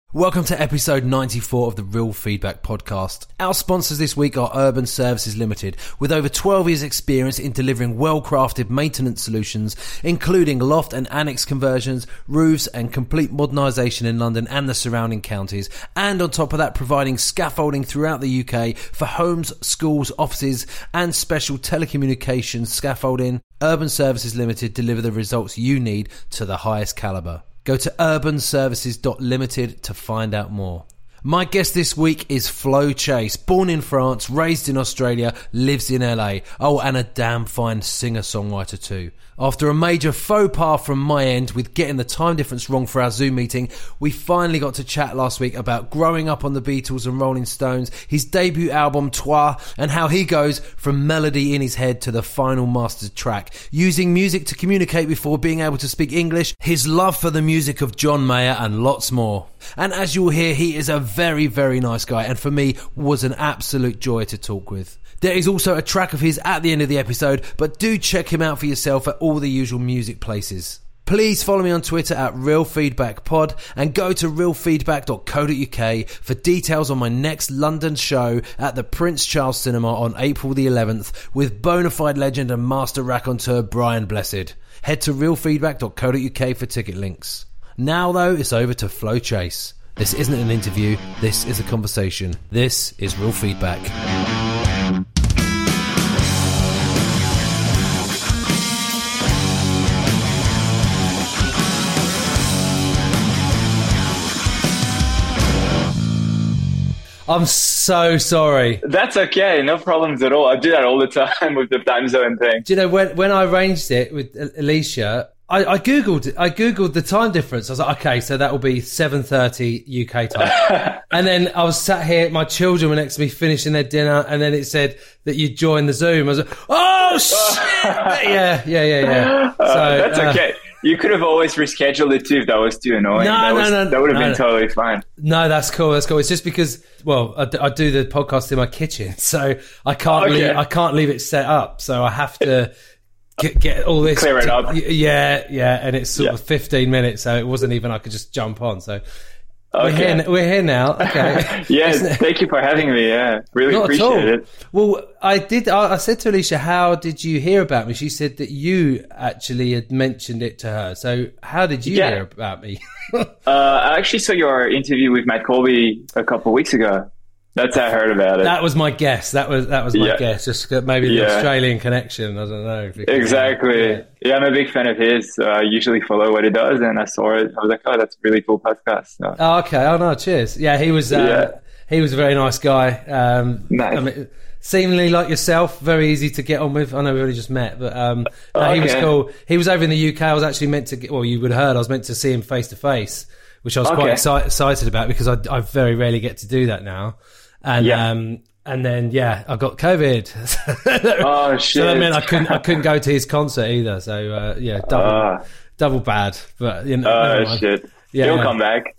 Welcome to episode 94 of the Real Feedback Podcast. Our sponsors this week are Urban Services Limited, with over 12 years experience in delivering well-crafted maintenance solutions, including loft and annex conversions, roofs and complete modernisation in London and the surrounding counties. And on top of that, providing scaffolding throughout the UK for homes, schools, offices and special telecommunications scaffolding. Urban Services Limited deliver the results you need to the highest calibre. Go to urbanservices.limited to find out more. My guest this week is Flo Chase, born in France, raised in Australia, lives in LA. Oh, and a damn fine singer-songwriter too. After a major faux pas from my end with getting the time difference wrong for our Zoom meeting, we finally got to chat last week about growing up on the Beatles and Rolling Stones, his debut album Toi, and how he goes from melody in his head to the final mastered track, using music to communicate before being able to speak English, his love for the music of John Mayer and lots more. And as you'll hear, he is a very, very nice guy, and for me was an absolute joy to talk with. There is also a track of his at the end of the episode, but do check him out for yourself at all the usual music places. Please follow me on Twitter at RealFeedbackPod and go to realfeedback.co.uk for details on my next London show at the Prince Charles Cinema on April the 11th with bona fide legend and master raconteur Brian Blessed. Head to realfeedback.co.uk for ticket links. Now though, it's over to Flo Chase. This isn't an interview, this is a conversation. This is Real Feedback. I'm so sorry. That's okay, no problems at all. I do that all the time with the time zone thing. Do you know, when I arranged it with Alicia, I googled the time difference. I was like, okay, so that will be 7:30 UK time. And then I was sat here, my children were next to me finishing their dinner, and then it said that you joined the Zoom. I was like, oh shit! yeah. So that's okay. You could have always rescheduled it too if that was too annoying. No. That would have been totally fine. No, that's cool. It's just because, well, I do the podcast in my kitchen, so I can't leave it set up. So I have to get all this. Clear it up. Yeah. And it's sort of 15 minutes, so it wasn't even I could just jump on. So okay. We're here now. Okay. Yes, thank you for having me. Yeah, really Not appreciate it. Well, I said to Alicia, how did you hear about me? She said that you actually had mentioned it to her. So how did you hear about me? I actually saw your interview with Matt Colby a couple of weeks ago. That's how I heard about it. That was my guess. That was my guess. Just maybe the Australian connection. I don't know. Exactly. Yeah, I'm a big fan of his. I usually follow what he does, and I saw it. I was like, oh, that's a really cool podcast. So. Oh, okay. Oh, no, cheers. Yeah, he was a very nice guy. Nice. I mean, seemingly like yourself, very easy to get on with. I know we already just met, but he was cool. He was over in the UK. I was actually meant to you would have heard, I was meant to see him face to face, which I was quite excited about because I very rarely get to do that now. And then I got COVID. Oh shit! So that meant I couldn't go to his concert either. So double bad. But you know, shit! He'll come back.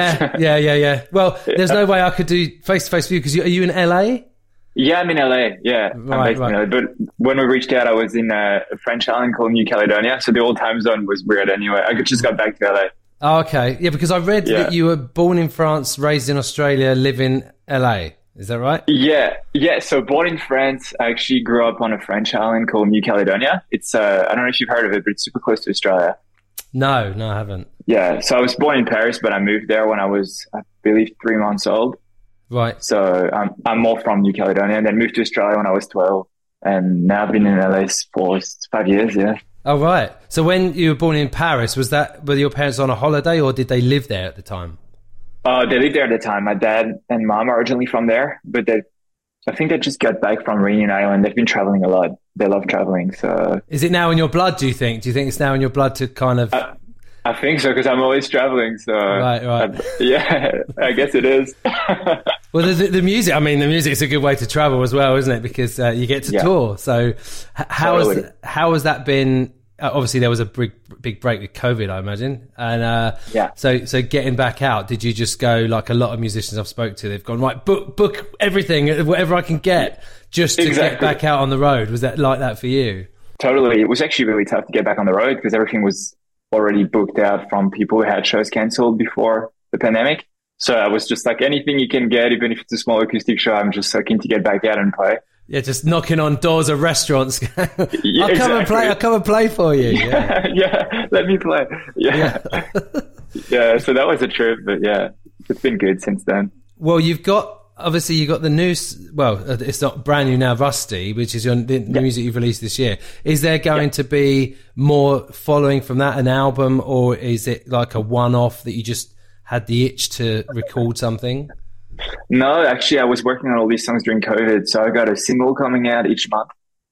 Yeah. Well, there's no way I could do face to face with you because are you in LA? Yeah, I'm in LA. Yeah, I'm based in LA. But when we reached out, I was in a French island called New Caledonia, so the old time zone was weird. Anyway, I just got back to LA. Oh, okay. Yeah, because I read that you were born in France, raised in Australia, live in LA. Is that right? Yeah. So born in France, I actually grew up on a French island called New Caledonia. It's I don't know if you've heard of it, but it's super close to Australia. No, I haven't. Yeah. So I was born in Paris, but I moved there when I was, I believe, 3 months old. Right. So I'm more from New Caledonia, and then moved to Australia when I was 12, and now I've been in LA for 5 years. Yeah. Oh, right. So when you were born in Paris, were your parents on a holiday or did they live there at the time? They lived there at the time. My dad and mom are originally from there, but I think they just got back from Reunion Island. They've been traveling a lot. They love traveling. So, is it now in your blood, do you think? Do you think it's now in your blood to kind of... I think so, because I'm always traveling. So Right. I guess it is. Well, the music, I mean, the music is a good way to travel as well, isn't it? Because you get to tour. So how has that been? Obviously, there was a big break with COVID, I imagine. And so getting back out, did you just go like a lot of musicians I've spoke to? They've gone, right, book everything, whatever I can get, just to get back out on the road. Was that like that for you? Totally. It was actually really tough to get back on the road because everything was already booked out from people who had shows cancelled before the pandemic. So I was just like, anything you can get, even if it's a small acoustic show, I'm just so keen to get back out and play. Yeah, just knocking on doors of restaurants. Yeah, I'll come and play for you. Yeah, yeah, let me play. Yeah. Yeah, so that was a trip, but yeah, it's been good since then. Well, you've got the new, it's not brand new now, Rusty, which is the music you've released this year. Is there going to be more following from that, an album, or is it like a one-off that you just had the itch to record something? No, actually, I was working on all these songs during COVID, so I got a single coming out each month.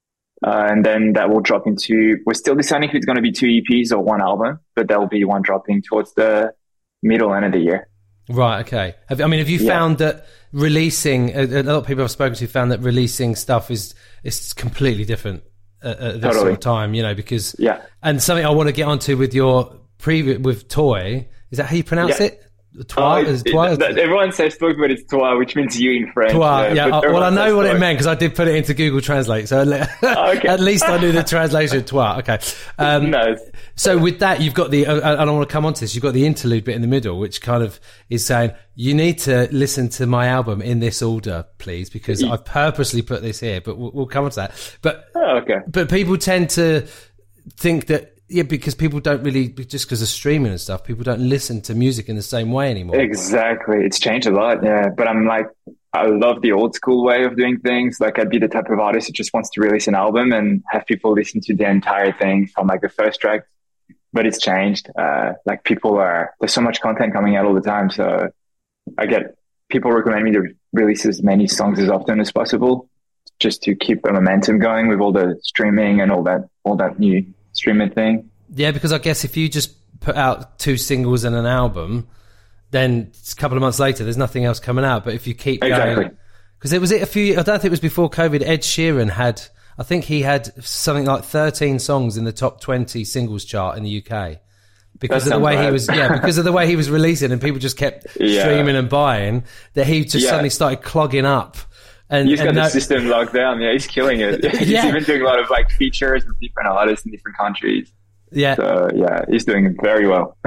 And then that will drop into, we're still deciding if it's going to be 2 EPs or one album, but there'll be one dropping towards the middle end of the year. Right, okay. Have you found that releasing, a lot of people I've spoken to found that releasing stuff is completely different at this sort of time, because, and something I want to get onto with your with Toy, is that how you pronounce it? Toi? Everyone says Toi, but it's Toi, which means you in French. Toi, I know what it meant because I did put it into Google Translate, so at least I knew the translation. Toi, okay. Nice. So with that, you've got I don't want to come on to this, you've got the interlude bit in the middle, which kind of is saying, you need to listen to my album in this order, please, because I've purposely put this here, but we'll come on to that. But people tend to think that, because people don't really, just because of streaming and stuff, people don't listen to music in the same way anymore. Exactly. It's changed a lot, yeah. But I'm like, I love the old school way of doing things. Like, I'd be the type of artist who just wants to release an album and have people listen to the entire thing from like the first track. But it's changed. Like, there's so much content coming out all the time. So I get people recommend me to release as many songs as often as possible, just to keep the momentum going with all the streaming and all that new streaming thing. Yeah, because I guess if you just put out 2 singles and an album, then a couple of months later there's nothing else coming out. But if you keep going, because I don't think it was before COVID, Ed Sheeran had something like 13 songs in the top 20 singles chart in the UK because of the way he was releasing, and people just kept streaming and buying, that he just suddenly started clogging up. And he's got the system locked down. Yeah, he's killing it. He's even doing a lot of like features with different artists in different countries. Yeah. So he's doing very well.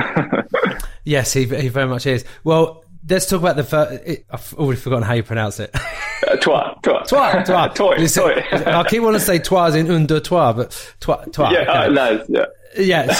Yes, he very much is. Well, let's talk about I've already forgotten how you pronounce it. Toi. Listen, I keep wanting to say toi as in un, deux, trois, but toi. Yeah, okay. Nice. Yeah. Yeah.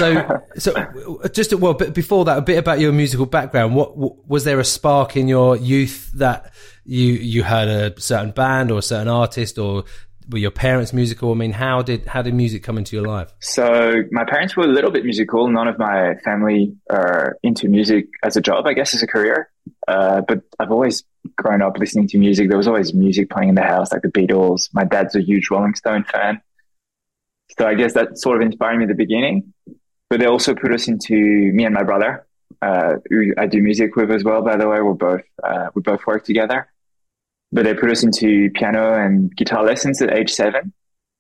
So but before that, a bit about your musical background. What was there a spark in your youth that you heard a certain band or a certain artist, or were your parents musical? I mean, how did music come into your life? So my parents were a little bit musical. None of my family are into music as a job, I guess, as a career. But I've always grown up listening to music. There was always music playing in the house, like the Beatles. My dad's a huge Rolling Stone fan. So I guess that sort of inspired me at the beginning. But they also put us into, me and my brother, who I do music with as well, by the way. We both work together. But they put us into piano and guitar lessons at age 7.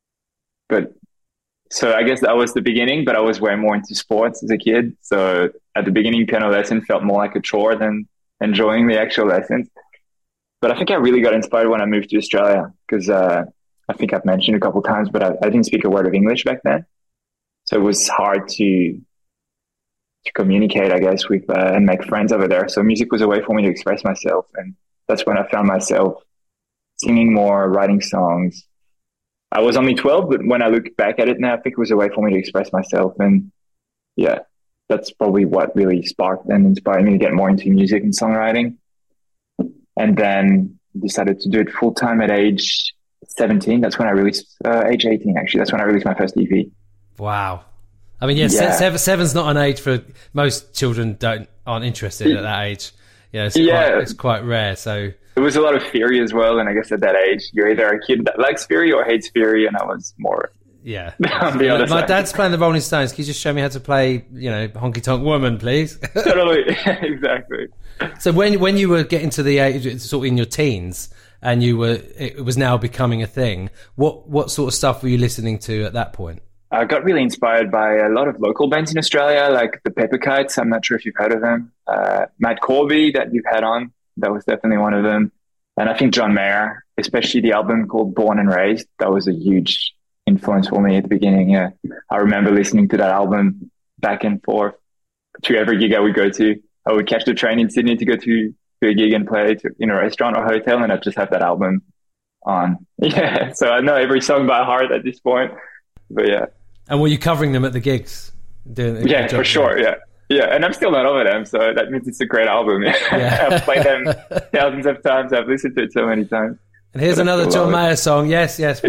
So I guess that was the beginning, but I was way more into sports as a kid. So at the beginning, piano lesson felt more like a chore than enjoying the actual lessons. But I think I really got inspired when I moved to Australia, because I think I've mentioned a couple of times, but I didn't speak a word of English back then. So it was hard to communicate, I guess, with and make friends over there. So music was a way for me to express myself. And that's when I found myself singing more, writing songs. I was only 12, but when I look back at it now, I think it was a way for me to express myself. And yeah, that's probably what really sparked and inspired me to get more into music and songwriting. And then decided to do it full time at age 17. That's when I released, age 18, actually. That's when I released my first EP. Wow. I mean, seven's not an age for most children aren't interested at that age. Yeah, it's quite rare. So there was a lot of theory as well, and I guess at that age, you're either a kid that likes theory or hates theory, and I was more. Yeah, on the other my side. Dad's playing the Rolling Stones. Can you just show me how to play, Honky Tonk Woman, please? Totally, exactly. So when you were getting to the age, sort of in your teens, and it was now becoming a thing, what sort of stuff were you listening to at that point? I got really inspired by a lot of local bands in Australia, like the Pepper Kites. I'm not sure if you've heard of them. Matt Corby, that you've had on, that was definitely one of them. And I think John Mayer, especially the album called Born and Raised, that was a huge influence for me at the beginning. Yeah, I remember listening to that album back and forth to every gig I would go to. I would catch the train in Sydney to go to to a gig and play in a restaurant or hotel, and I'd just have that album on. Yeah, so I know every song by heart at this point. But yeah. And were you covering them at the gigs? Yeah, for sure. Yeah. Yeah, and I'm still not over them, so that means it's a great album. Yeah. I've played them thousands of times. I've listened to it so many times. And here's another John Mayer song. Yes. Yeah,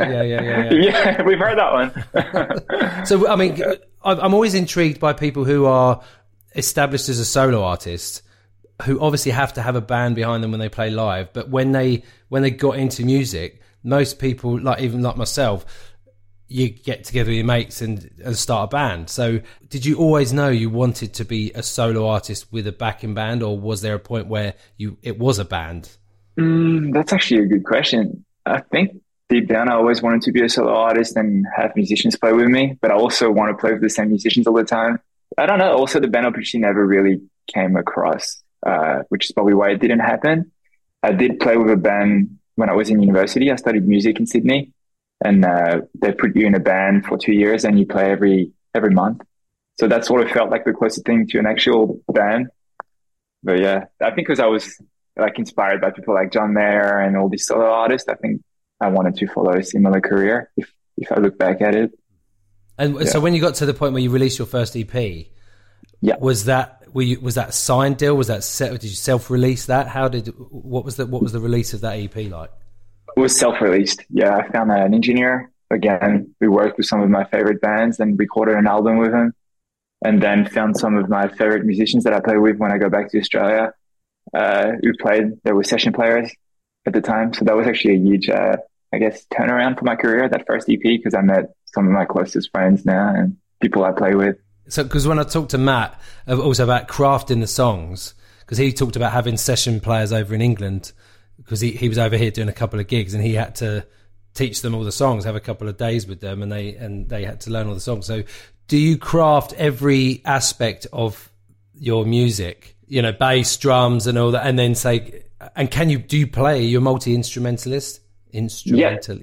we've heard that one. So, I mean, I'm always intrigued by people who are established as a solo artist, who obviously have to have a band behind them when they play live. But when they got into music, most people, even like myself, you get together with your mates and start a band. So did you always know you wanted to be a solo artist with a backing band, or was there a point where it was a band? That's actually a good question. I think deep down I always wanted to be a solo artist and have musicians play with me, but I also want to play with the same musicians all the time. I don't know. Also, the band opportunity never really came across, which is probably why it didn't happen. I did play with a band when I was in university. I studied music in Sydney. And they put you in a band for 2 years and you play every month. So that sort of felt like the closest thing to an actual band. But yeah, I think because I was like inspired by people like John Mayer and all these solo artists, I think I wanted to follow a similar career if I look back at it. And so when you got to the point where you released your first EP, was that a signed deal? Was that did you self-release that? What was the release of that EP like? It was self-released. Yeah, I found an engineer. Again, we worked with some of my favorite bands and recorded an album with him. And then found some of my favorite musicians that I play with when I go back to Australia who played. There were session players at the time. So that was actually a huge, turnaround for my career, that first EP, because I met some of my closest friends now and people I play with. So, because when I talked to Matt also about crafting the songs, because he talked about having session players over in England, because he was over here doing a couple of gigs and he had to teach them all the songs, have a couple of days with them, and they had to learn all the songs. So do you craft every aspect of your music, bass, drums and all that, and then do you play? You're a multi-instrumentalist? Instrumentalist.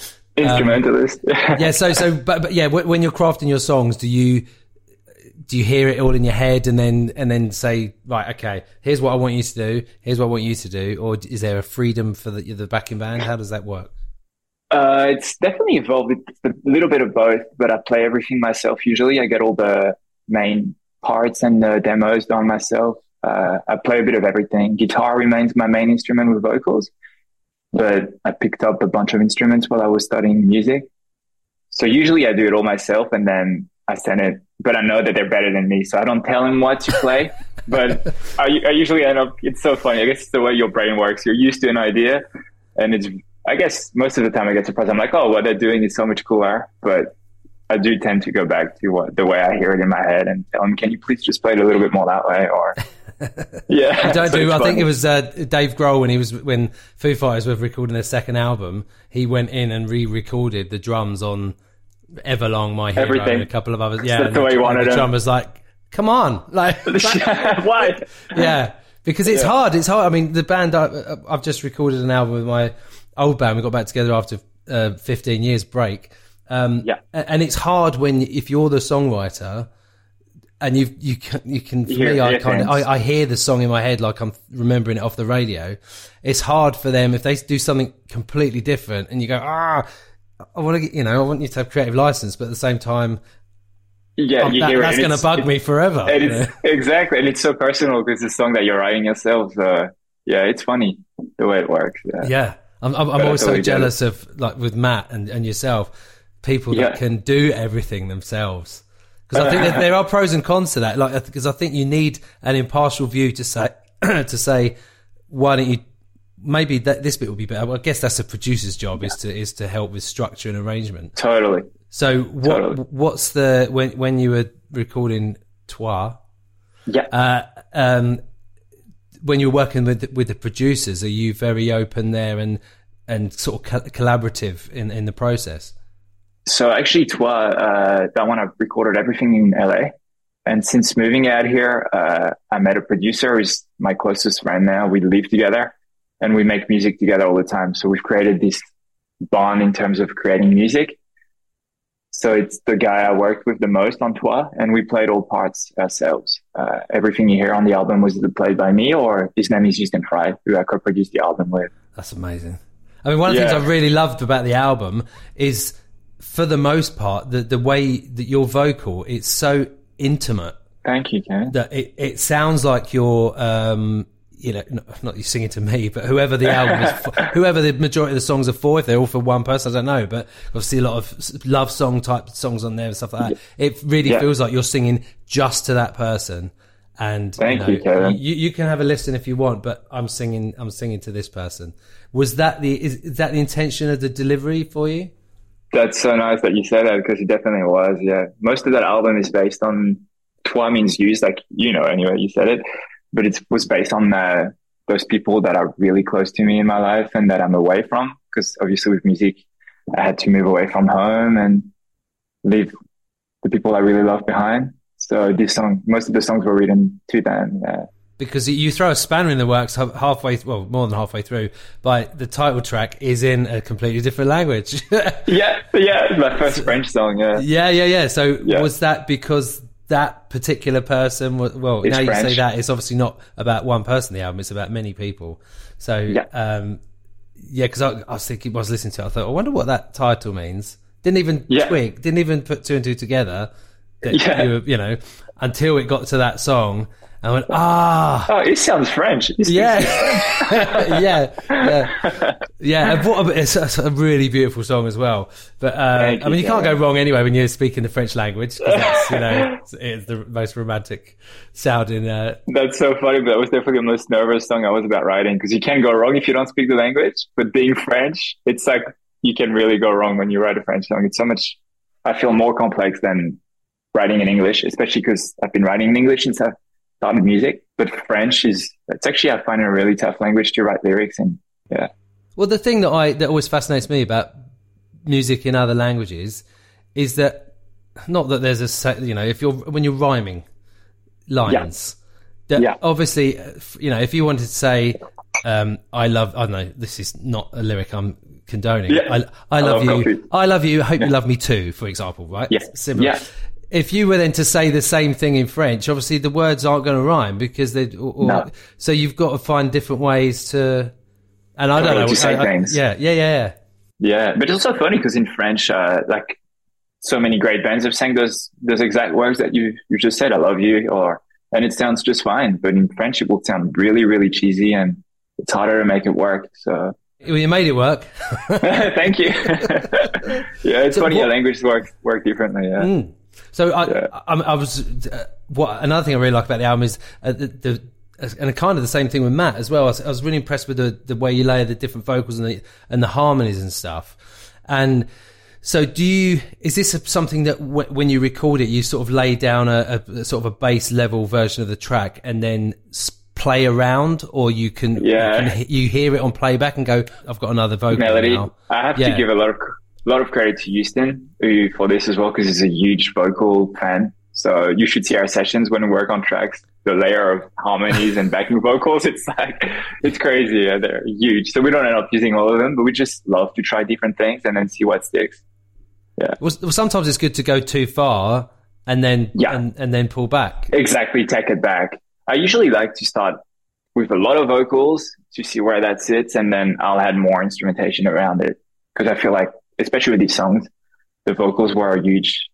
Yeah. But when you're crafting your songs, do you hear it all in your head and then say, right, okay, here's what I want you to do, here's what I want you to do, or is there a freedom for the backing band? How does that work? It's definitely evolved. It's a little bit of both, but I play everything myself usually. I get all the main parts and the demos done myself. I play a bit of everything. Guitar remains my main instrument with vocals, but I picked up a bunch of instruments while I was studying music. So usually I do it all myself and then I send it, but I know that they're better than me, so I don't tell them what to play. But I usually end up, it's so funny. I guess it's the way your brain works. You're used to an idea, and I guess most of the time I get surprised. I'm like, oh, what they're doing is so much cooler. But I do tend to go back to the way I hear it in my head and tell them, can you please just play it a little bit more that way? Or yeah, I think it was Dave Grohl when Foo Fighters were recording their second album. He went in and re-recorded the drums on Everlong, My Hero, everything. And a couple of others. Yeah, that's the way he wanted it. The drummer's like, come on, why? Yeah, because it's hard. It's hard. I mean, the band I've just recorded an album with my old band. We got back together after 15 years break. And it's hard if you're the songwriter and you can. For me, I hear the song in my head like I'm remembering it off the radio. It's hard for them if they do something completely different, and you go, I want you to have creative license, but at the same time, that's going to bug me forever. Exactly, and it's so personal because it's a song that you're writing yourself. So it's funny the way it works. Yeah, I'm always so jealous of, like, with Matt and yourself, people that can do everything themselves. Because I think that there are pros and cons to that. Like, because I think you need an impartial view to say, why don't you? Maybe this bit will be better. Well, I guess that's a producer's job is to help with structure and arrangement. Totally. So what's when you were recording Toi? Yeah. When you're working with the producers, are you very open there and sort of collaborative in the process? So actually, Toi, that one I recorded everything in LA. And since moving out here, I met a producer who's my closest friend now. We live together. And we make music together all the time. So we've created this bond in terms of creating music. So it's the guy I worked with the most on tour, and we played all parts ourselves. Everything you hear on the album was either played by me or his name is Justin Fry, who I co-produced the album with. That's amazing. I mean, one of the things I really loved about the album is, for the most part, the way that your vocal, it's so intimate. Thank you, Ken. That it sounds like you're, you know, not you singing to me, but whoever the album is, whoever the majority of the songs are for. If they're all for one person, I don't know. But obviously, a lot of love song type songs on there and stuff like that. It really feels like you're singing just to that person. And thank you, Kevin. You can have a listen if you want, but I'm singing to this person. Was that is that the intention of the delivery for you? That's so nice that you said that, because it definitely was. Yeah, most of that album is based on Toi Means Use, like, you know, anyway, you said it, but it was based on those people that are really close to me in my life and that I'm away from, because obviously with music, I had to move away from home and leave the people I really love behind. So most of the songs were written to them. Because you throw a spanner in the works halfway, well, more than halfway through, by the title track is in a completely different language. yeah, my first French song, Yeah. So was that because that particular person was, well, it's now you French. say that, it's obviously not about one person, the album, it's about many people. So, because I was thinking, I was listening to it, I thought, I wonder what that title means. Didn't even twig, didn't even put two and two together, that you know, until it got to that song. I went, oh, it sounds French. Yeah. It's a really beautiful song as well. But I mean, you can't go wrong anyway when you're speaking the French language, because that's, you know, it's the most romantic sounding. That's so funny, but that was definitely the most nervous song I was about writing, because you can go wrong if you don't speak the language. But being French, it's like you can really go wrong when you write a French song. It's so much, I feel, more complex than writing in English, especially because I've been writing in English since I've started music. But French it's actually, I find, a really tough language to write lyrics in. Yeah. Well, the thing that always fascinates me about music in other languages is that, not that there's you know, when you're rhyming lines, obviously, you know, if you wanted to say, I don't know, this is not a lyric I'm condoning. I love you. Coffee. I love you. I hope you love me too, for example, right? Yeah. Similar. Yeah. If you were then to say the same thing in French, obviously the words aren't going to rhyme, because so you've got to find different ways to, and I don't know, to say things. Yeah. But it's also funny because in French, like, so many great bands have sang those exact words that you just said, I love you, and it sounds just fine. But in French, it will sound really, really cheesy, and it's harder to make it work. So. Well, you made it work. Thank you. It's funny how languages work differently. Yeah. Mm. So I was another thing I really like about the album is and kind of the same thing with Matt as well. I was really impressed with the way you layer the different vocals and the harmonies and stuff. And so, is this something that when you record it, you sort of lay down a sort of a bass level version of the track and then play around, or you hear it on playback and go, I've got another vocal melody now. I have to give a lot of credit to Houston for this as well, because he's a huge vocal fan. So you should see our sessions when we work on tracks. The layer of harmonies and backing vocals, it's crazy. Yeah, they're huge. So we don't end up using all of them, but we just love to try different things and then see what sticks. Yeah. Well, sometimes it's good to go too far and then and then pull back. Exactly, take it back. I usually like to start with a lot of vocals to see where that sits, and then I'll add more instrumentation around it, because I feel like, especially with these songs, the vocals were a huge,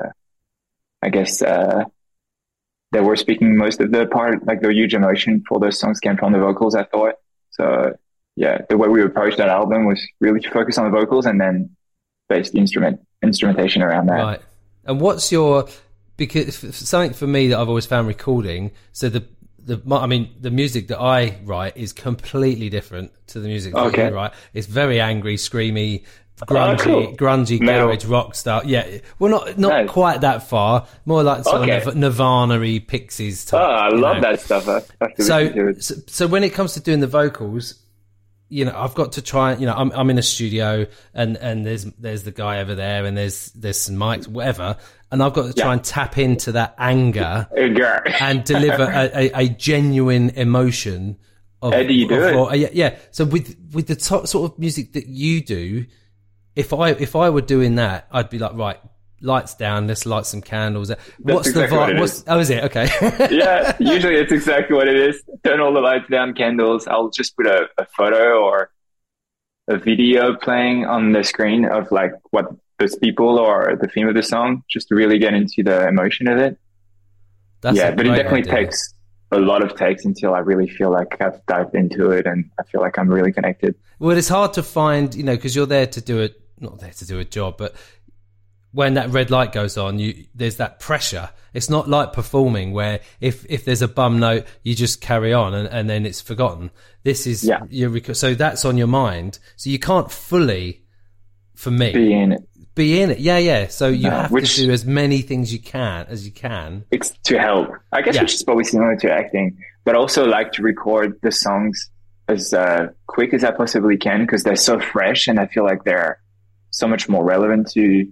I guess, they were speaking most of the part, like the huge emotion for those songs came from the vocals, I thought. So yeah, the way we approached that album was really to focus on the vocals and then base the instrumentation around that. Right. And what's because something for me that I've always found recording, so the music that I write is completely different to the music that you write. It's very angry, screamy, grungy garage rock style. Yeah, well, not quite that far. More like sort of Nirvana-y, Pixies type. I love that stuff. So when it comes to doing the vocals, you know, I've got to try. You know, I'm in a studio, and there's the guy over there, and there's some mics, whatever, and I've got to try and tap into that anger and deliver a genuine emotion. How do you do it? Yeah. So with the top sort of music that you do, if I were doing that, I'd be like, right, lights down, let's light some candles. What's exactly the vibe? Oh, is it? Okay. Yeah, usually it's exactly what it is. Turn all the lights down, candles. I'll just put a photo or a video playing on the screen of like what those people or the theme of the song, just to really get into the emotion of it. But it definitely takes a lot of takes until I really feel like I've dived into it and I feel like I'm really connected. Well, it's hard to find, because you're there to do it, not there to do a job, but when that red light goes on, there's that pressure. It's not like performing where if there's a bum note, you just carry on and then it's forgotten. This is, so that's on your mind. So you can't fully, for me, be in it. Yeah. So you have to do as many things as you can. It's to help. I guess which is probably similar to acting, but also like to record the songs as quick as I possibly can because they're so fresh and I feel like they're so much more relevant to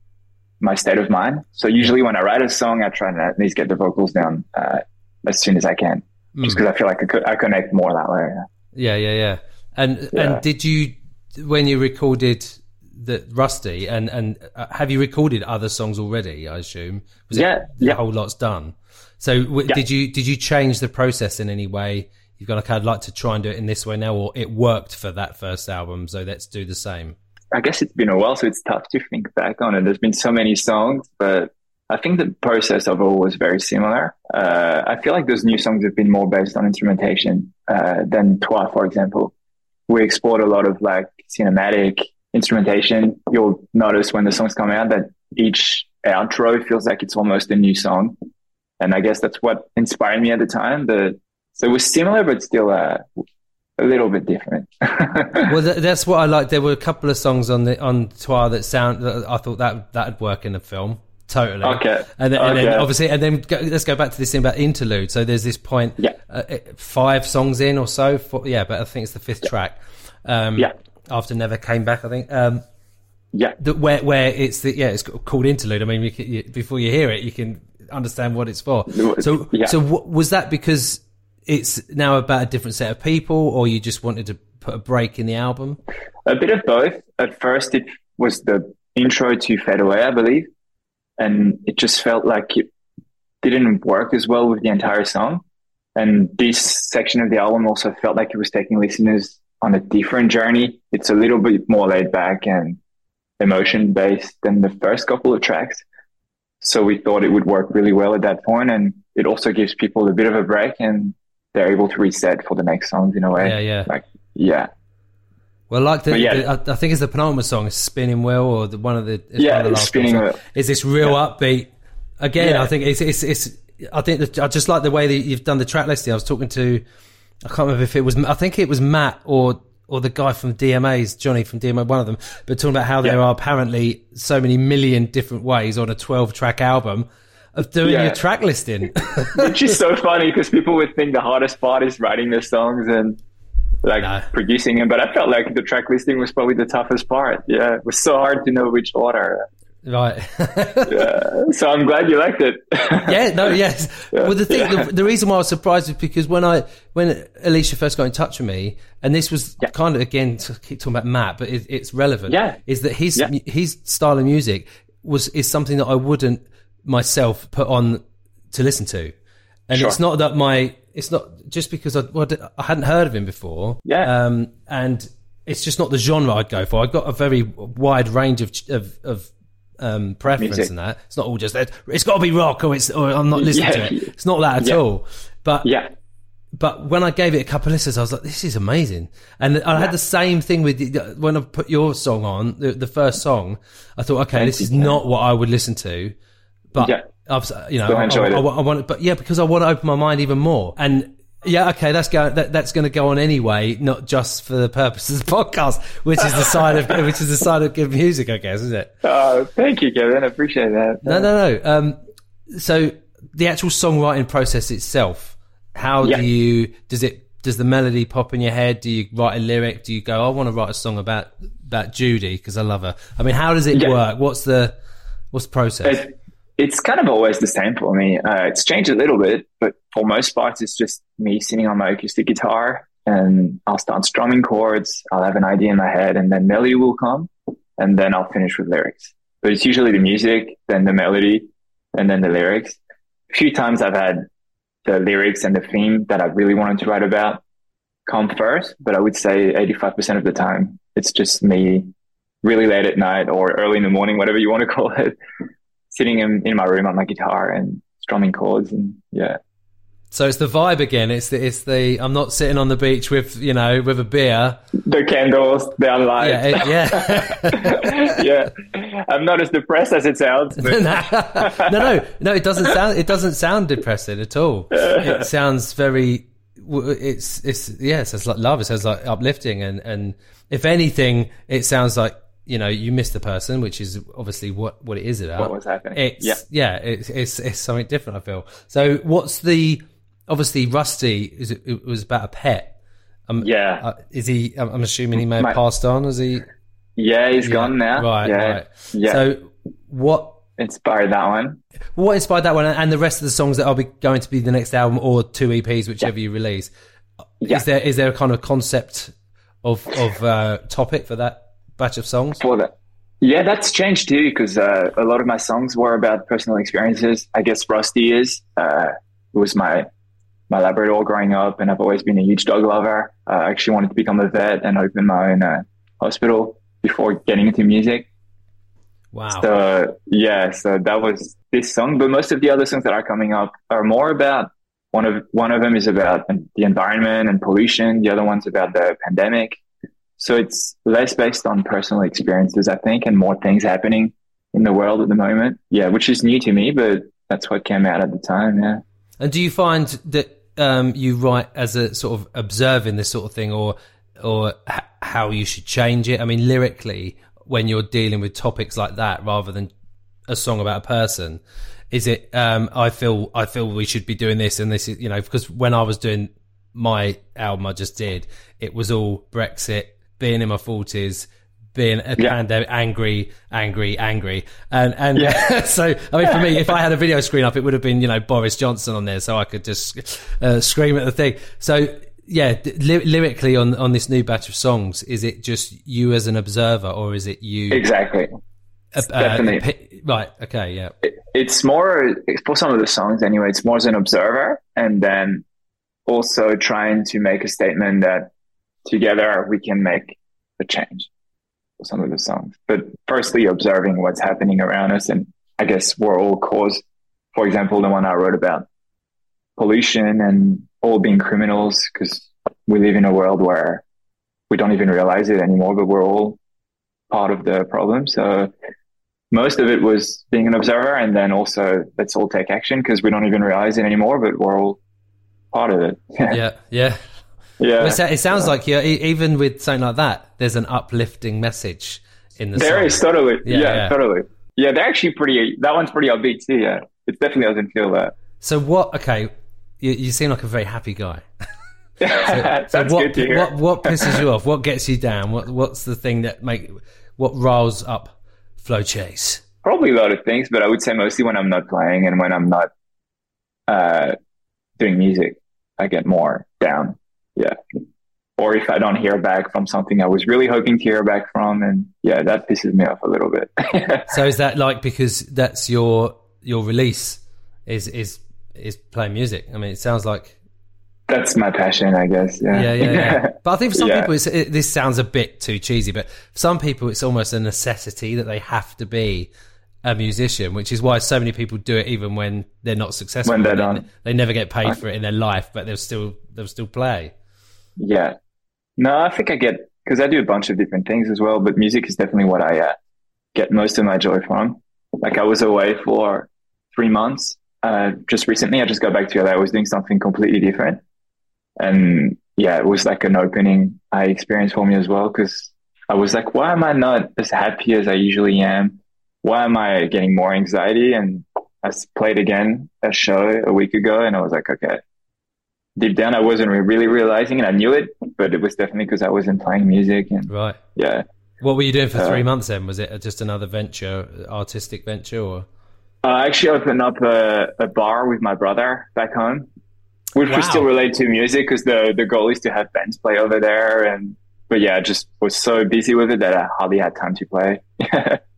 my state of mind. So usually when I write a song, I try and at least get the vocals down as soon as I can, just because I feel like I connect more that way. Yeah. And did you, when you recorded the Rusty, and have you recorded other songs already? I assume the whole lot's done. So did you change the process in any way? You've got I'd like to try and do it in this way now, or it worked for that first album, so let's do the same. I guess it's been a while, so it's tough to think back on it. There's been so many songs, but I think the process of all was very similar. I feel like those new songs have been more based on instrumentation than Toi, for example. We explored a lot of like cinematic instrumentation. You'll notice when the songs come out that each outro feels like it's almost a new song. And I guess that's what inspired me at the time. So it was similar, but still a little bit different. Well, that's what I like. There were a couple of songs on Toi that I thought that'd work in a film. Totally. Okay. And then obviously, let's go back to this thing about interlude. So there's this point, 5 songs in or so. But I think it's the 5th track. After Never Came Back, I think. Where it's called interlude. I mean, before you hear it, you can understand what it's for. So was that because it's now about a different set of people, or you just wanted to put a break in the album? A bit of both. At first, it was the intro to Fade Away, I believe. And it just felt like it didn't work as well with the entire song. And this section of the album also felt like it was taking listeners on a different journey. It's a little bit more laid back and emotion based than the first couple of tracks. So we thought it would work really well at that point. And it also gives people a bit of a break and they're able to reset for the next songs in a way. Well, I think it's the penultimate song, Spinning Wheel, or one of the last Spinning Wheel. Is this real upbeat? Again, I think I just like the way that you've done the track listing. I was talking to, I can't remember if it was, I think it was Matt or the guy from DMA's, Johnny from DMA, one of them, but talking about how there are apparently so many million different ways on a 12-track album of doing your track listing. Which is so funny because people would think the hardest part is writing the songs and producing them, but I felt like the track listing was probably the toughest part. Yeah, it was so hard to know which order. Right. So I'm glad you liked it. Yes. Well, the reason why I was surprised is because when Alicia first got in touch with me, and this was kind of, again, to keep talking about Matt, but it's relevant, is that his style of music is something that I wouldn't myself put on to listen to. And it's not that it's not just because I hadn't heard of him before. And it's just not the genre I'd go for. I've got a very wide range of preference music. In that. It's not all just that. It's got to be rock or I'm not listening to it. It's not that at all. But when I gave it a couple of listens, I was like, this is amazing. And I had the same thing with when I put your song on, the first song. I thought, okay, this is not what I would listen to. But I want, because I want to open my mind even more. And that's going to go on anyway, not just for the purposes of the podcast, which is the side of good music, I guess, isn't it? Oh, thank you, Kevin. I appreciate that. No. So the actual songwriting process itself, how does the melody pop in your head? Do you write a lyric? Do you go, I want to write a song about Judy because I love her? I mean, how does it work? What's the process? It's kind of always the same for me. It's changed a little bit, but for most parts, it's just me sitting on my acoustic guitar and I'll start strumming chords. I'll have an idea in my head and then melody will come and then I'll finish with lyrics. but it's usually the music, then the melody, and then the lyrics. A few times I've had the lyrics and the theme that I really wanted to write about come first, but I would say 85% of the time it's just me really late at night or early in the morning, whatever you want to call it, sitting in my room on my guitar and strumming chords, and yeah. So it's the vibe again. It's the I'm not sitting on the beach with with a beer, the candles, the lights. Yeah. Yeah. I'm not as depressed as it sounds. But... no. It doesn't sound depressing at all. It sounds very. It sounds like love. It sounds like uplifting, and if anything, it sounds like you miss the person, which is obviously what it is about. What was happening? It's something different. I feel. So what's the obviously Rusty? It was about a pet. Is he? I'm assuming he may have passed on. Is he? Yeah, he's gone now. Right. Yeah. So what inspired that one? What inspired that one, and the rest of the songs that are going to be the next album or 2 EPs, whichever you release? Yeah. Is there a kind of concept of topic for that batch of songs? For that, yeah, that's changed too, because a lot of my songs were about personal experiences. I guess Rusty it was my Labrador growing up, and I've always been a huge dog lover. I actually wanted to become a vet and open my own hospital before getting into music. Wow. So that was this song, but most of the other songs that are coming up are more about one of them is about the environment and pollution. The other one's about the pandemic. So it's less based on personal experiences, I think, and more things happening in the world at the moment. Yeah, which is new to me, but that's what came out at the time. Yeah. And do you find that you write as a sort of observing this sort of thing, or how you should change it? I mean, lyrically, when you're dealing with topics like that, rather than a song about a person, is it? I feel we should be doing this and this. Because when I was doing my album, I just did. It was all Brexit, being in my 40s, being a pandemic, angry, and so I mean, for me, if I had a video screen up, it would have been Boris Johnson on there, so I could just scream at the thing. So. Yeah, lyrically on this new batch of songs, is it just you as an observer, or is it you? Exactly. Definitely. Right. Okay. Yeah. It's more, for some of the songs anyway, it's more as an observer, and then also trying to make a statement that together we can make a change for some of the songs. But firstly, observing what's happening around us, and I guess we're all cause. For example, the one I wrote about pollution and all being criminals, because we live in a world where we don't even realize it anymore, but we're all part of the problem. So most of it was being an observer, and then also let's all take action, because we don't even realize it anymore, but we're all part of it. Yeah. Well, it sounds like even with something like that, there's an uplifting message in the song. There is, totally. Yeah, totally. Yeah, they're actually that one's pretty upbeat too. Yeah, it definitely doesn't feel that. So okay, you seem like a very happy guy. That's good to hear. What pisses you off? What gets you down? What's the thing that what riles up Flo Chase? Probably a lot of things, but I would say mostly when I'm not playing and when I'm not doing music, I get more down. Yeah. Or if I don't hear back from something I was really hoping to hear back from, and that pisses me off a little bit. So is that because that's your release is playing music? I mean, it sounds like that's my passion, I guess. Yeah. But I think for some people, this sounds a bit too cheesy, but for some people, it's almost a necessity that they have to be a musician, which is why so many people do it even when they're not successful. When they're done, they never get paid for it in their life, but they'll still play. Yeah. No, I think I get, because I do a bunch of different things as well, but music is definitely what I get most of my joy from. Like I was away for 3 months. Just recently, I just got back to LA. I was doing something completely different. And it was like an opening eye experience for me as well, because I was like, why am I not as happy as I usually am? Why am I getting more anxiety? And I played again a show a week ago, and I was like, okay. Deep down, I wasn't really realizing it. I knew it, but it was definitely because I wasn't playing music. And right. Yeah. What were you doing for 3 months then? Was it just another venture, artistic venture, or? I actually opened up a bar with my brother back home, which was still related to music, because the goal is to have bands play over there. But I just was so busy with it that I hardly had time to play.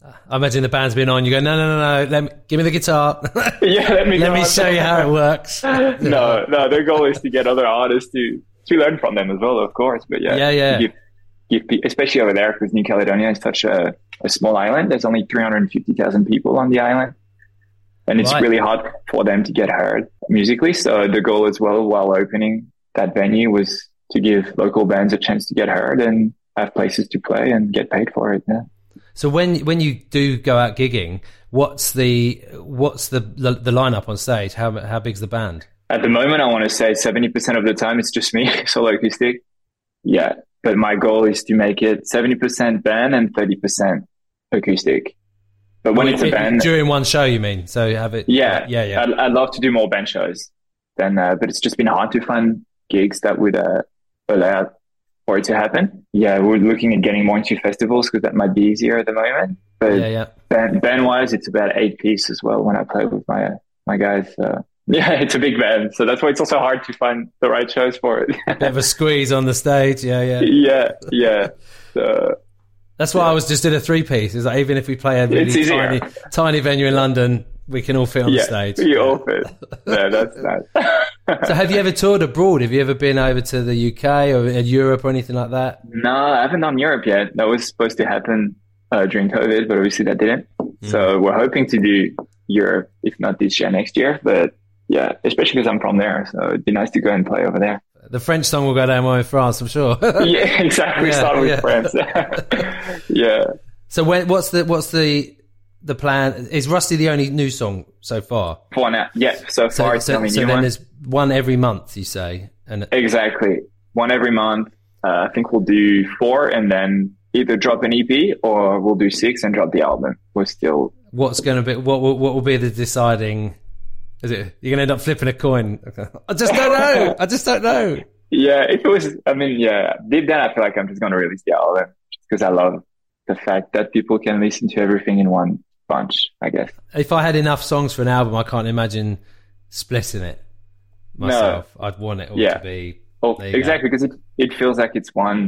I imagine the band's been on. You go, no. Give me the guitar. Yeah, let me show you how it works. No. Their goal is to get other artists to learn from them as well, of course. But yeah. Give especially over there, because New Caledonia is such a small island. There's only 350,000 people on the island, and it's really hard for them to get heard musically. So the goal as well, while opening that venue, was to give local bands a chance to get heard and have places to play and get paid for it. Yeah. So when you do go out gigging, what's the lineup on stage? How big's the band? At the moment, I want to say 70% of the time it's just me, solo acoustic. Yeah, but my goal is to make it 70% band and 30% acoustic. But when it's a band during one show, you mean? So you have it? Yeah. I'd love to do more band shows. But it's just been hard to find gigs that would allow for it to happen. Yeah, we're looking at getting more into festivals because that might be easier at the moment. But band-wise, it's about 8 piece as well when I play with my guys. Yeah, it's a big band, so that's why it's also hard to find the right shows for it. A bit of a squeeze on the stage, yeah. So, that's why I was just in a 3-piece. Is like even if we play a really tiny venue in London, we can all fit on the stage. We all fit. Yeah, that's nice. So have you ever toured abroad? Have you ever been over to the UK or Europe or anything like that? No, I haven't done Europe yet. That was supposed to happen during COVID, but obviously that didn't. So we're hoping to do Europe, if not this year, next year. But yeah, especially because I'm from there. So it'd be nice to go and play over there. The French song will go down well in France, I'm sure. Yeah, exactly. Start with France. Yeah. So what's the plan? Is Rusty the only new song so far? For now, yeah. So far, it's the only new one. So then there's one every month, you say? Exactly. One every month. I think we'll do 4 and then either drop an EP or we'll do 6 and drop the album. We're still... What's going to be... What will be the deciding... Is it you're going to end up flipping a coin? I just don't know. Yeah, if it was... I mean, yeah. Deep down, I feel like I'm just going to release the album just because I love the fact that people can listen to everything in one bunch, I guess. If I had enough songs for an album, I can't imagine splitting it myself. No. I'd want it all to be... exactly, because it feels like it's one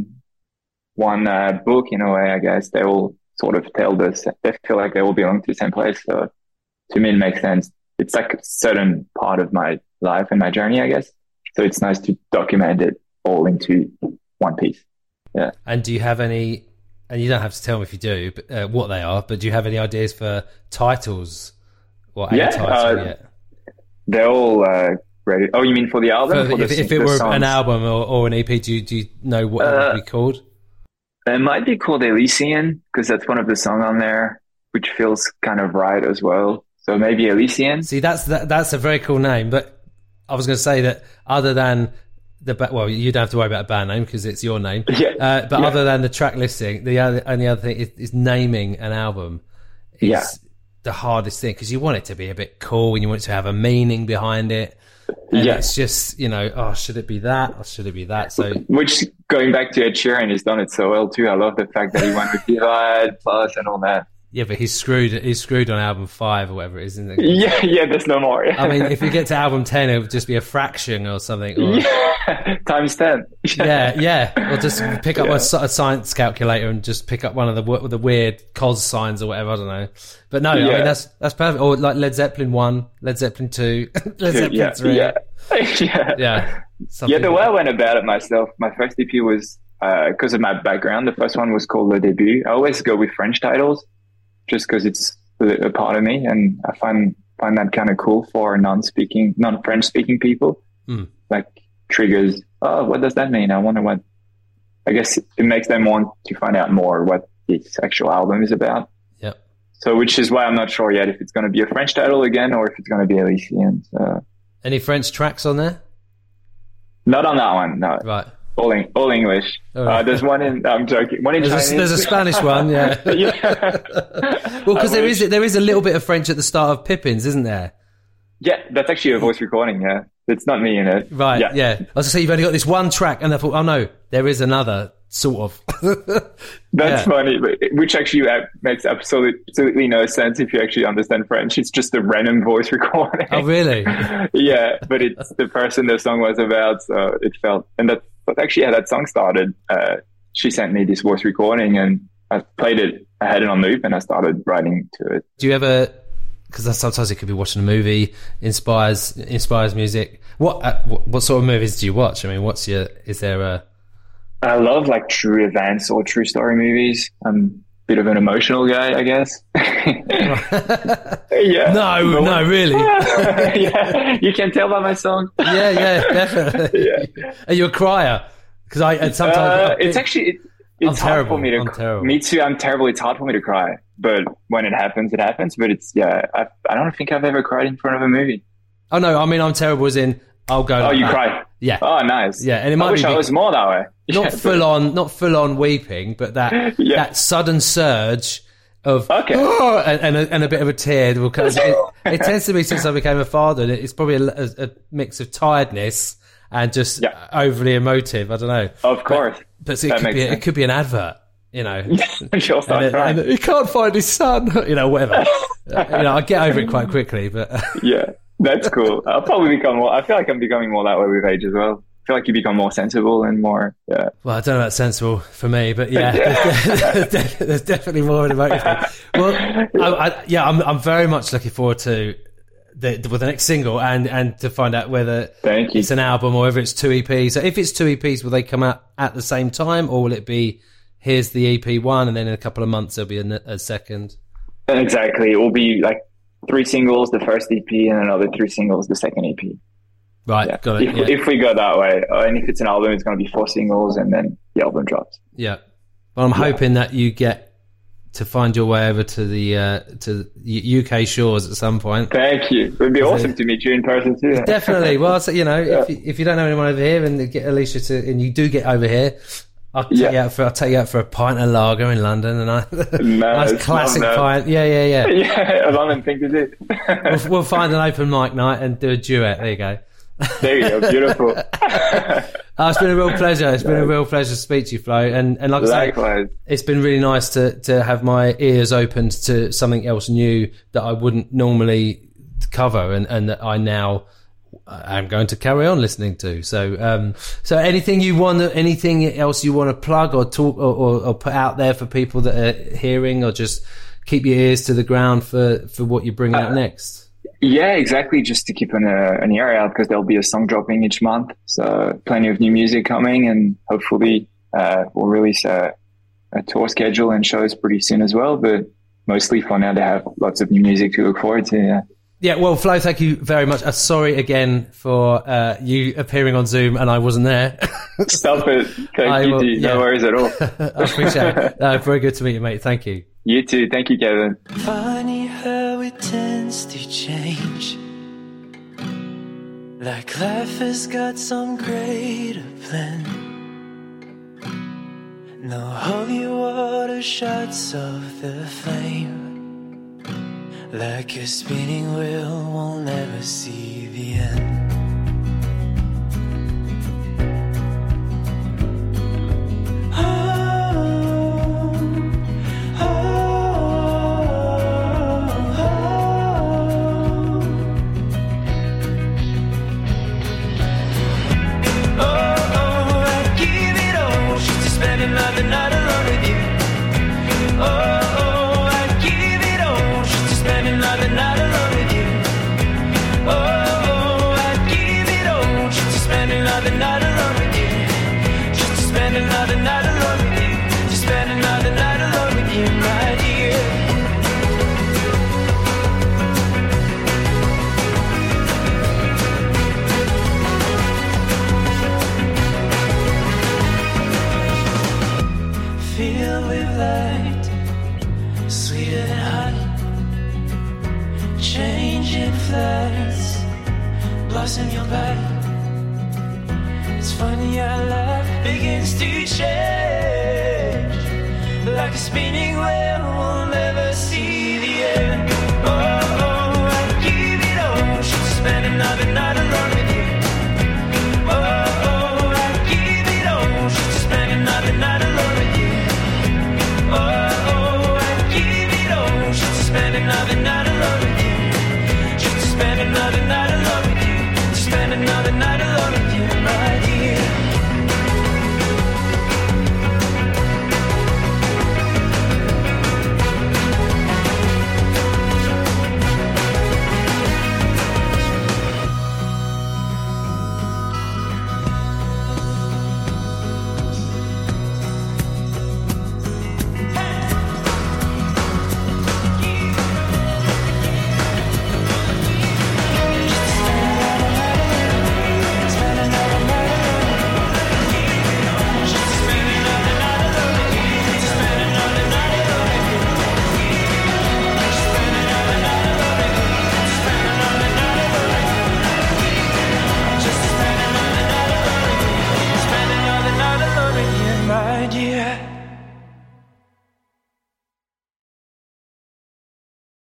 book in a way, I guess. They all sort of they feel like they all belong to the same place. So to me, it makes sense. It's like a certain part of my life and my journey, I guess. So it's nice to document it all into one piece. Yeah. And do you have any, and you don't have to tell me if you do, but, what they are, but do you have any ideas for titles or a title yet? They're all ready. Oh, you mean for the album? If it were an album or an EP, do you know what it would be called? It might be called Elysian because that's one of the songs on there, which feels kind of right as well. So maybe Elysian. See, that's a very cool name. But I was going to say that other than you don't have to worry about a band name because it's your name. Yeah. Other than the track listing, the only other thing is naming an album. Is the hardest thing because you want it to be a bit cool and you want it to have a meaning behind it. And it's just, should it be that or should it be that? So, which going back to Ed Sheeran, he's done it so well too. I love the fact that he went with Divide Plus and all that. Yeah, but he's screwed on album 5 or whatever it is, isn't it? Yeah, there's no more. I mean, if you get to album 10, it would just be a fraction or something. Or, times 10. Yeah. Or just pick up a science calculator and just pick up one of the weird cos signs or whatever. I don't know. But no, I mean that's perfect. Or like Led Zeppelin 1, Led Zeppelin 2, Led Zeppelin 3. Yeah. The way I went about it myself, my first EP was because of my background. The first one was called Le Début. I always go with French titles, just because it's a part of me, and I find that kind of cool for non-French speaking people. Like triggers. Oh, what does that mean? I wonder what. I guess it makes them want to find out more what this actual album is about. Yep. So, which is why I'm not sure yet if it's going to be a French title again or if it's going to be Elysian. So. Any French tracks on there? Not on that one. No. Right. All English. There's one in. I'm joking. One in Chinese. There's a Spanish one. Yeah. Well, because there is a little bit of French at the start of Pippins, isn't there? Yeah, that's actually a voice recording. Yeah, it's not me in it. Right. Yeah. I was going to say you've only got this one track, and I thought, oh no, there is another sort of. That's funny, which actually makes absolutely no sense if you actually understand French. It's just a random voice recording. Oh, really? Yeah, but it's the person the song was about, so it felt, and that's actually how that song started. She sent me this voice recording, and I played it I had it on loop and I started writing to it. Do you ever, because sometimes it could be watching a movie inspires music. What sort of movies do you watch? I mean, is there a... I love like true events or true story movies. I'm a bit of an emotional guy, I guess. Yeah. No, really. Yeah, you can tell by my song. Yeah, definitely. Yeah. Are you a crier? Because sometimes it's actually it's hard for me to. I'm terrible. Me too. I'm terrible. It's hard for me to cry, but when it happens, it happens. But I don't think I've ever cried in front of a movie. Oh no, I mean I'm terrible as in I'll go. Oh, you cry? Yeah. Oh, nice. Yeah, and it might I wish I was more that way. Not full on weeping, but that sudden surge of and a bit of a tear will come. It tends to be since I became a father. And it's probably a mix of tiredness and just overly emotive. I don't know. Of course, but it could be an advert. You know, she'll start crying. And he can't find his son. You know, whatever. I get over it quite quickly, but yeah. That's cool. I'll probably become more. I feel like I'm becoming more that way with age as well. I feel like you become more sensible and more. Yeah. Well, I don't know about sensible for me, but yeah, there's definitely more in emotive thing. Well, I'm very much looking forward to the next single and to find out whether it's an album or whether it's 2 EPs. So if it's 2 EPs, will they come out at the same time, or will it be here's the EP 1 and then in a couple of months there'll be a second? Exactly. It will be like 3 singles, the first EP, and another 3 singles, the second EP. Right, got it. If we go that way, and if it's an album, it's going to be 4 singles, and then the album drops. Yeah. Well, I'm hoping that you get to find your way over to the UK shores at some point. Thank you. It would be awesome to meet you in person too. Definitely. Well, so, if you don't know anyone over here, and get Alicia and you do get over here, I'll take you out for a pint of lager in London, and nice classic pint. Yeah. Yeah, a London thing to do. we'll find an open mic night and do a duet. There you go. There you go. Beautiful. It's been a real pleasure. It's been a real pleasure to speak to you, Flo. And like I say, it's been really nice to have my ears opened to something else new that I wouldn't normally cover, and that I now I'm going to carry on listening to. So anything else you want to plug or talk or put out there for people that are hearing, or just keep your ears to the ground for what you bring out next? Yeah, exactly. Just to keep an ear out, because there'll be a song dropping each month. So plenty of new music coming, and hopefully we'll release a tour schedule and shows pretty soon as well. But mostly for now, to have lots of new music to look forward to. Yeah. Yeah, well, Flo, thank you very much. Sorry again for you appearing on Zoom and I wasn't there. Stop it. No worries at all. I appreciate it. Very good to meet you, mate. Thank you. You too. Thank you, Kevin. Funny how it tends to change. Like life has got some greater plan. No holy water shuts off the flame. Like a spinning wheel, we'll never see the end. Another night alone with you. Oh, I'd give it all just to spend another night alone with you. Oh, I'd give it all just to spend another night alone with you. Just to spend another night alone with you. To spend another night alone with you, my dear. Filled with light, sweeter than honey, changing flights, blossom your body. It's funny how life begins to change, like a spinning wheel we'll never see